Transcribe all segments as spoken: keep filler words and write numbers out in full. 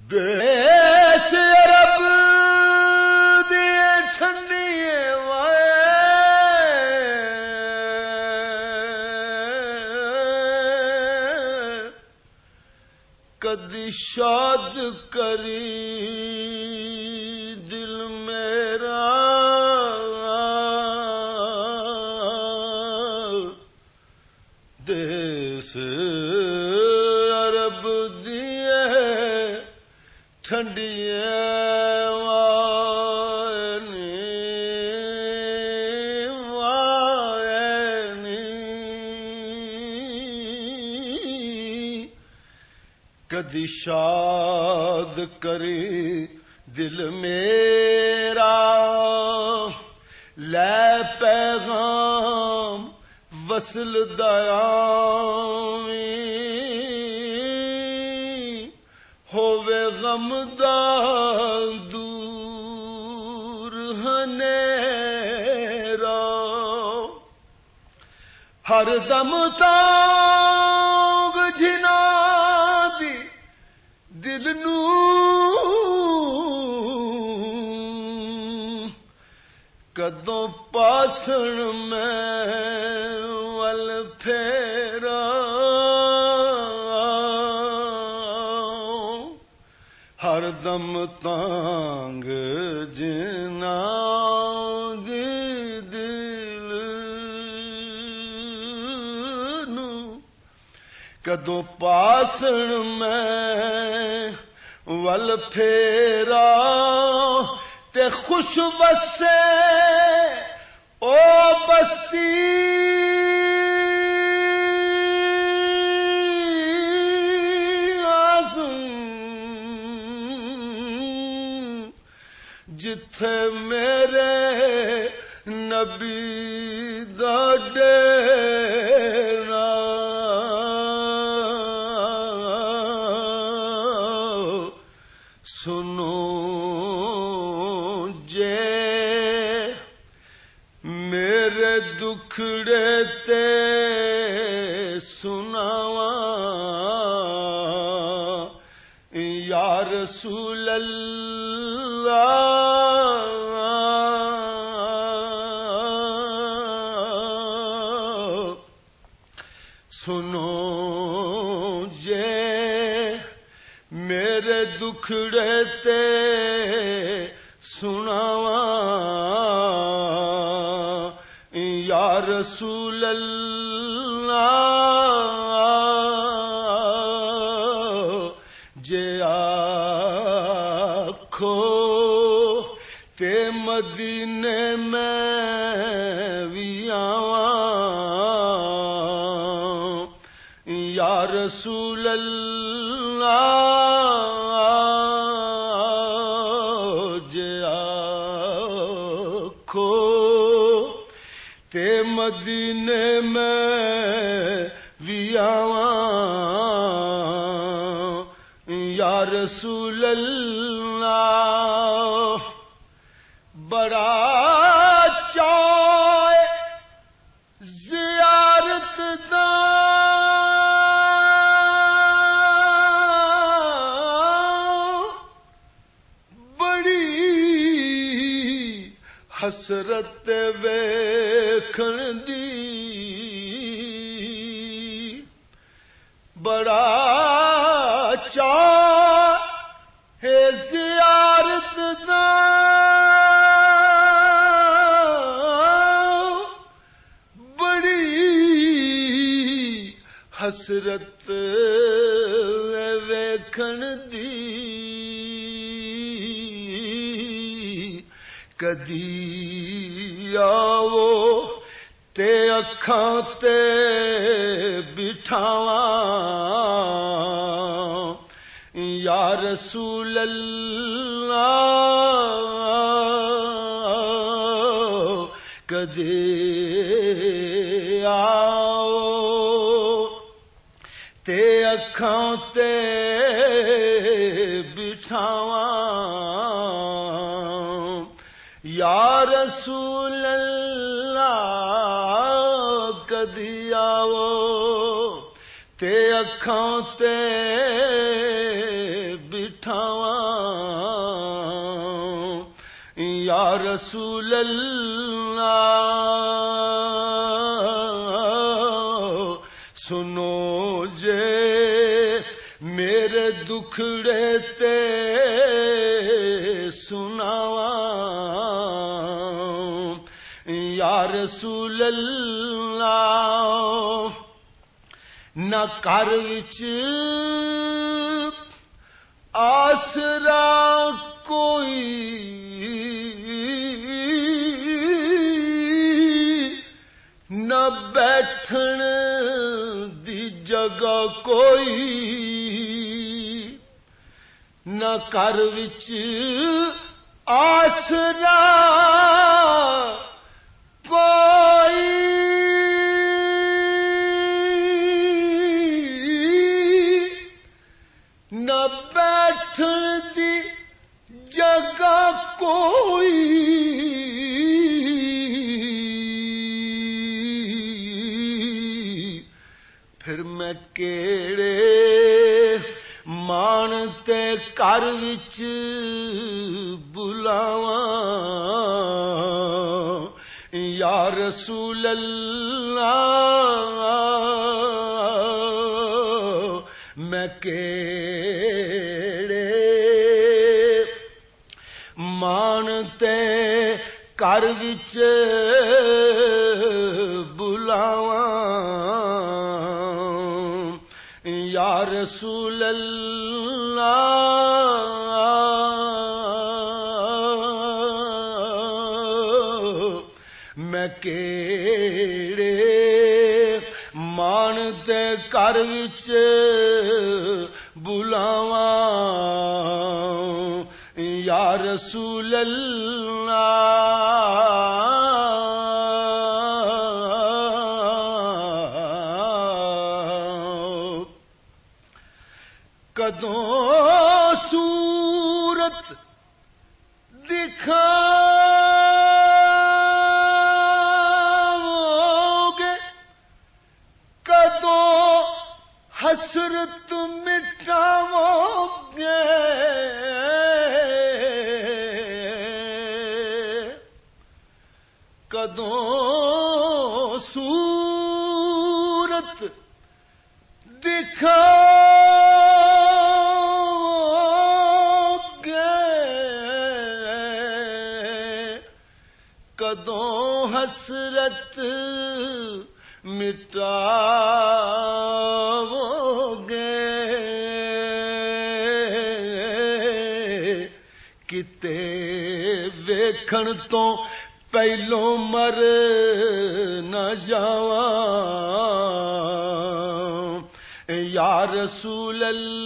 دیس عرب دی ٹھنڈی وائے کدی شاد کری دل میرا دیس عرب دیے ٹھنڈی کدی شاد کری دل میرا لے پیغام وصل دیاویں ہووے غم دا دور ہنیرا ہر دم تانگ جھنا دی دل نو کدوں پاسن میں ول پھیرا ہر دم تانگ جنا دی دل نو کدوں پاسن میں ول پھیرا تے خوش وسے او بستی جتھے میرے نبی دا ڈیرا سنو جے میرے دکھڑے تے سناواں یا رسول اللہ سنو جے میرے دکھڑے تے سناواں یا رسول اللہ جے آکھو تے مدینے میں وی آواں یا رسول اللہ جے آکھو تے مدینے میں وی آواں یا رسول اللہ بڑا چاء زیارت دا بڑی حسرت ویکھن دی بڑا چاء ہے زیارت دا حسرت ویکھن دی کدی آو تے اکھاں تے بٹھاواں یا رسول اللہ کدی آو تے اکھاں تے بٹھاواں یا رسول اللہ کدی آو تے اکھاں تے بٹھاواں ٹھاواں یا رسول اللہ سنو جے میرے دکھڑے تے سناواں یا رسول اللہ نہ گھر وچ آسرا کوئی نہ بیٹھن دی جگہ کوئی نہ گھر وچ آسرا کوئی نہ بیٹھن دی جگہ کوئی پھر میں کیڑے مان تے گھر وچ بلاواں یا رسول اللہ میں کیڑے مان تے گھر وچ بلاواں یا رسول اللہ میں کیڑے مان تے گھر وچ بلاواں یا رسول اللہ کدوں صورت دکھاؤگے کدوں حسرت مٹاؤگے کدوں صورت دکھاؤگے کدوں حسرت مٹاؤگے کتے ویکھن تو پہلو مر نہ جاواں یا رسول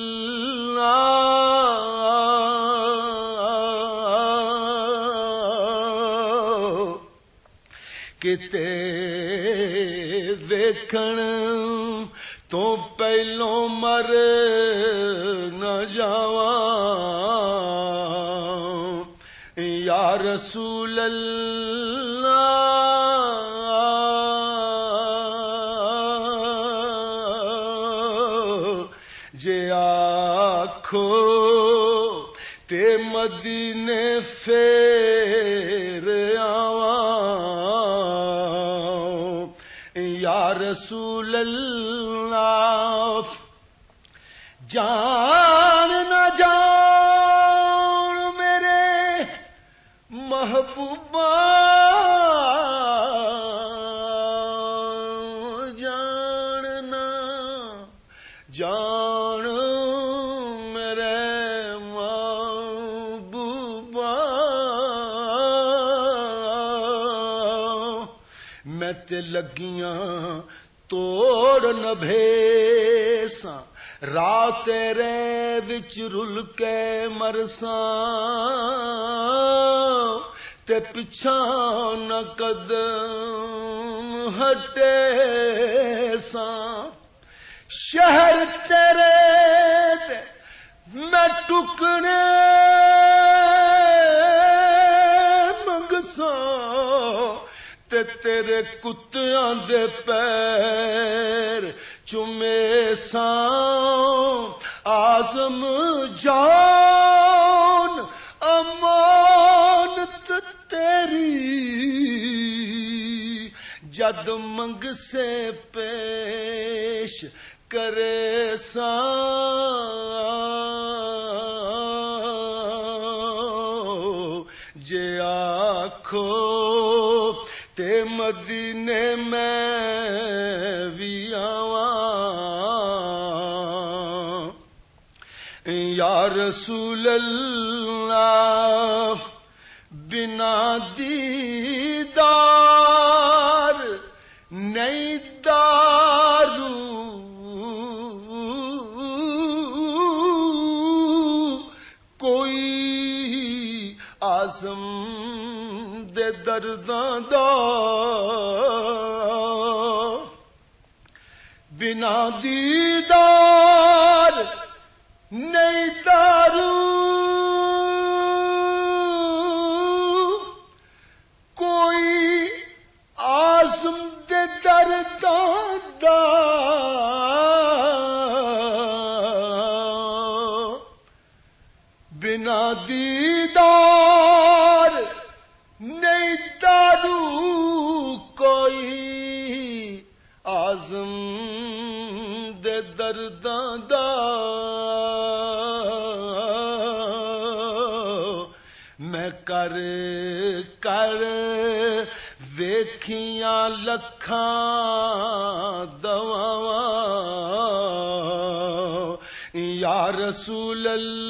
اللہ کتے ویکھن تو پہلو مر نہ جاواں یا رسول اللہ جے آکھو تے مدینے پھیر آواں یا رسول اللہ جان نہ جان میرے محبوبہ جاننا جان میرے محبوبہ میں تے لگیاں توڑ نہ بھیساں رات تیرے وچ رل کے مرساں تے پچھاں نہ قدم ہٹے ساں شہر تیرے تے میں ٹکڑے منگساں تے تیرے کتیاں دے پیر چومے ساں آ آزم جان امانت تیری جد منگ سے پیش کرے سان جے آکھو تے مدینے میں بھی آواں یا رسول اللہ بنا دیدار نہیں دارو کوئی آزم دے درداں دا بنا دیدار نہیں دارو کوئی آزم دے درداں دا بنا دیدار نہیں دارو کوئی آزم دے درداں دا میں کر کر ویکھیاں لکھاں دواواں یا رسول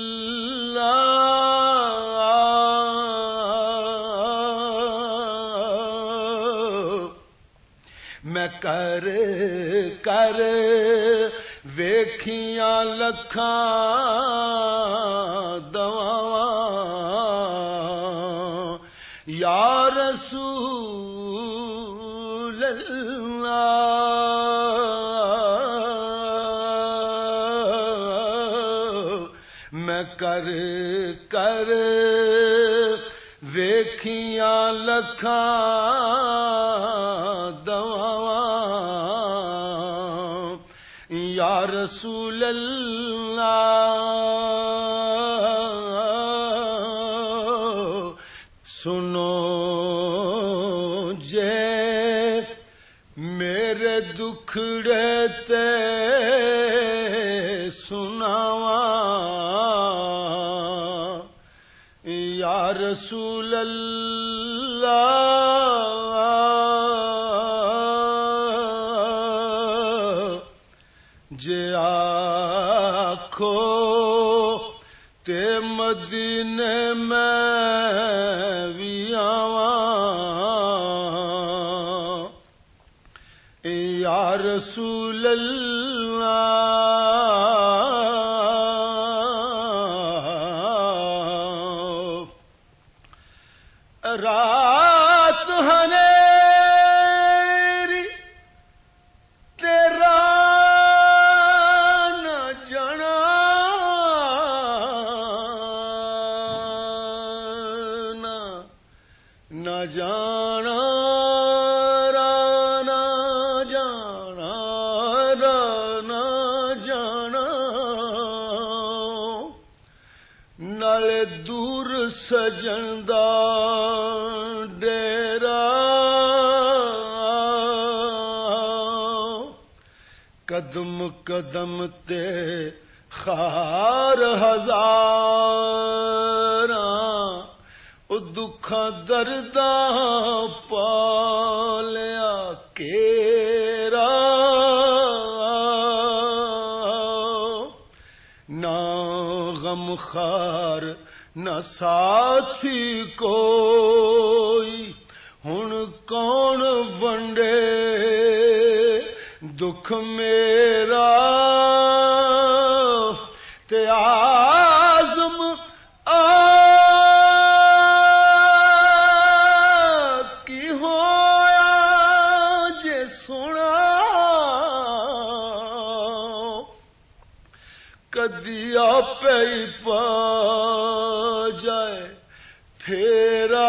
اللہ میں کر کر ویکھیاں لکھاں دواواں یا رسول اللہ میں کر کر ویکھیاں لکھاں دواواں یا رسول اللہ سنو جے میرے دکھڑے تے سناواں یا رسول اللہ جے آکھو تے مدینے میں بھی آواں یا رسول اللہ رات ہنیری تیرا نہ جانا نہ جانا نہ جانا نہ جانا نالے دور سجن دا ڈیرا قدم قدم تے خار ہزاراں او دکھاں درداں پالیا کیرا نہ غم خار نہ ساتھی کوئی ہن کون ونڈے دکھ میرا تے آزم آ کی ہویا جے سونا کدی آپے ہی پا جائے پھیرا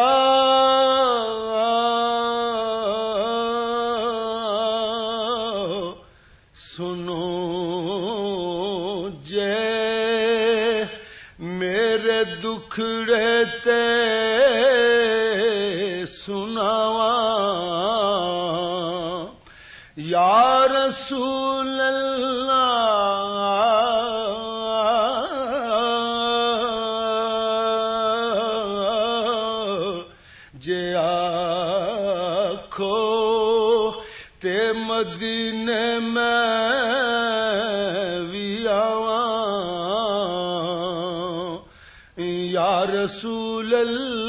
سنو جے دکھڑے تے سناواں یا رسول اللہ جے آکھو تے مدینے میں وی آواں یا رسول اللہ